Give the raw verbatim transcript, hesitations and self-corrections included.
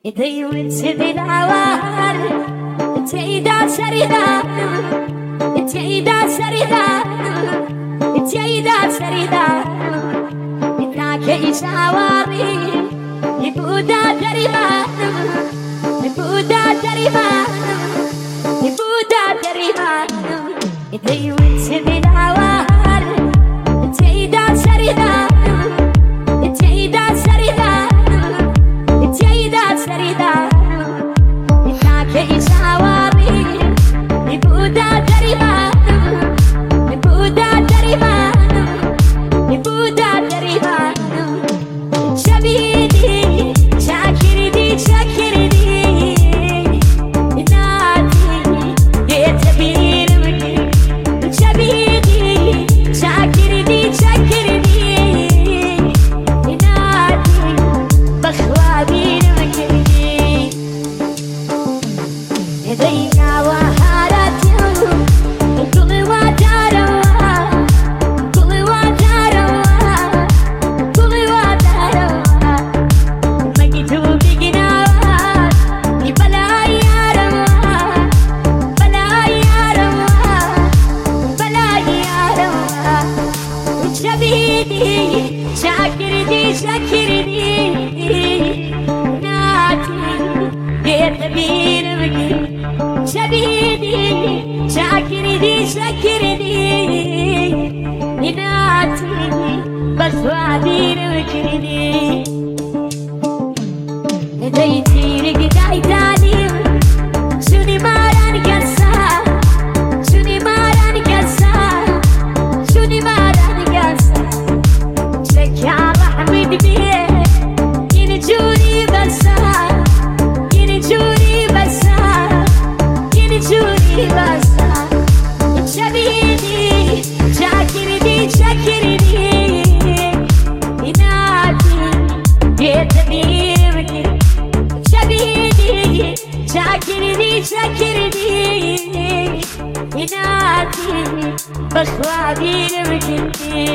يديوت بالعوار تيدا سريدا تيدا سريدا تيدا سريدا يتاكي شاواري يبودا دريبا يبودا دريبا يبودا دريبا يديوت بالعوار تيدا سريدا تيدا سريدا تيدا سريدا يتاكي شاواري يبودا دريبا يبودا دريبا يبودا دريبا شبيدي شاكردي شاكردي نادي يتبير بكي شبيدي شاكردي شاكردي نادي بخوابي بكي يدينا وهاراتي كل وداروا كل وداروا كل وداروا مجدو بجناوات بلا ياروا بلا ياروا بلا ياروا شبيدي شاكردي شاكردي ناتي يتبير بكي شبيدي شاكردي شاكردي ناتي بسوادي بكردي نديتي رقداي تاني شوني ماران قصا شوني ماران قصا شوني ماران قصا شكا محمد بيه ينجوني بسا ينجوني بسا ينجوني بسا شبيدي شاكردي شاكردي نادي يتبير شبيدي شاكردي شاكردي نادي بخوابي بكردي